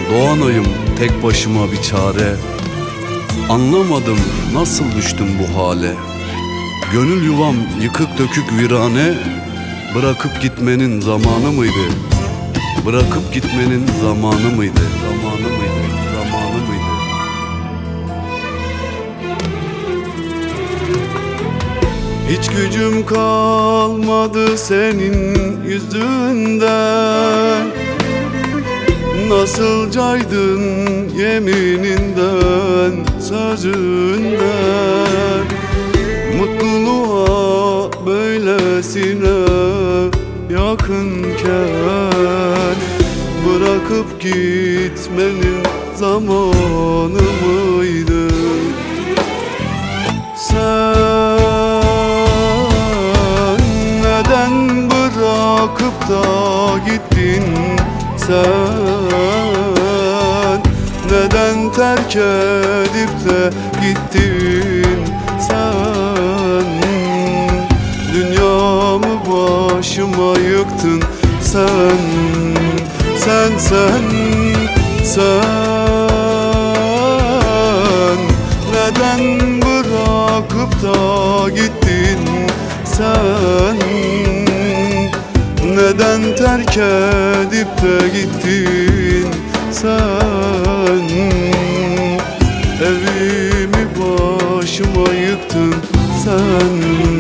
Doğanayım tek başıma bir çare. Anlamadım nasıl düştüm bu hale. Gönül yuvam yıkık dökük virane. Bırakıp gitmenin zamanı mıydı? Bırakıp gitmenin zamanı mıydı? Zamanı mıydı? Zamanı mıydı? Hiç gücüm kalmadı senin yüzünden. Nasıl caydın yemininden, sözünden. Mutluluğa böylesine yakınken bırakıp gitmenin zamanı mıydı? Sen neden bırakıp da gittin? Sen neden terk edip de gittin? Sen dünyamı başıma yıktın. Sen neden bırakıp da gittin? Sen neden terk edip de gittin? Sen evimi başıma yıktın. Sen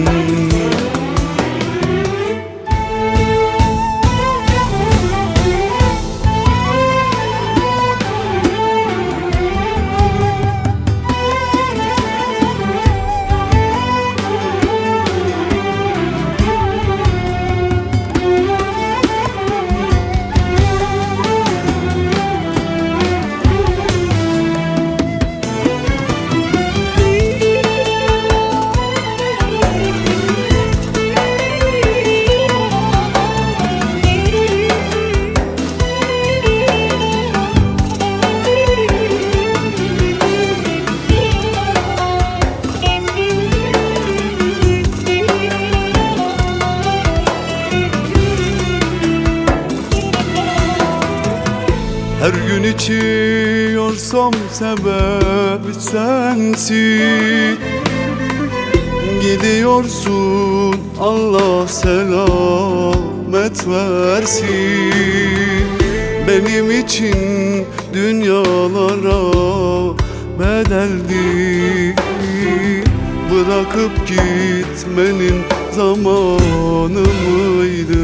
her gün içiyorsam sebebi sensin. Gidiyorsun, Allah selamet versin. Benim için dünyalara bedelli. Bırakıp gitmenin zamanı mıydı?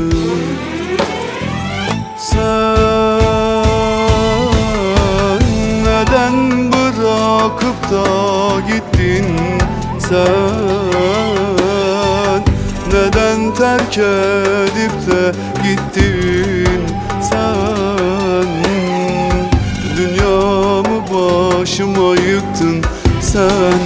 Neden bırakıp da gittin? Sen neden terk edip de gittin? Sen dünyamı başıma yıktın. Sen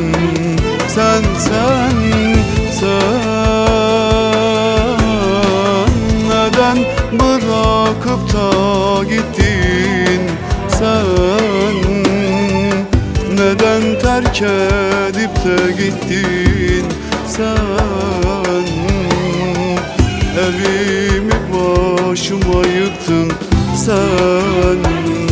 neden bırakıp da gittin? Sen neden terk edip de gittin? Sen evimi başıma yıktın. Sen